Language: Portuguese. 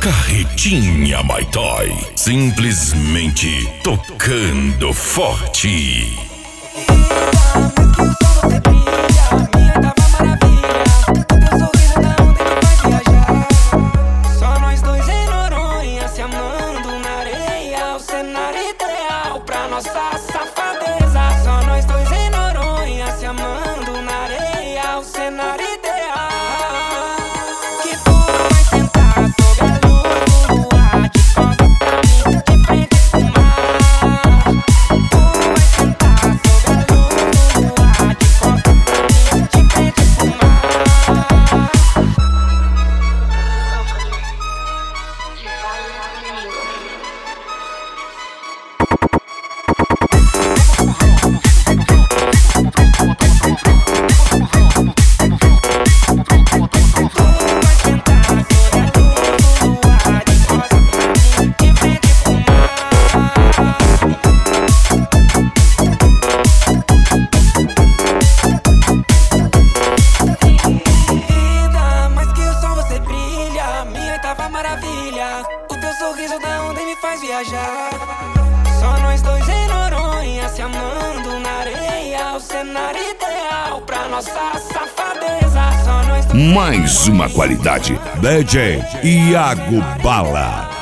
Carretinha My Toy, simplesmente tocando forte. Só nós dois em Noronha, se amando na areia, o cenário ideal pra nossa safadeza. Só nós dois em Noronha, se amando na areia, o cenário ideal. Que tu vai sentar sobre a luz do luar, de costa pra mim, de frente pro mar. Tu vai sentar sobre a luz do luar, de costa pra mim, de frente pro mar. Maravilha, o teu sorriso da onda me faz viajar. Só nós dois em Noronha, se amando na areia, o cenário ideal pra nossa safadeza. Só nós dois. Mais uma qualidade, DJ Iago Bala.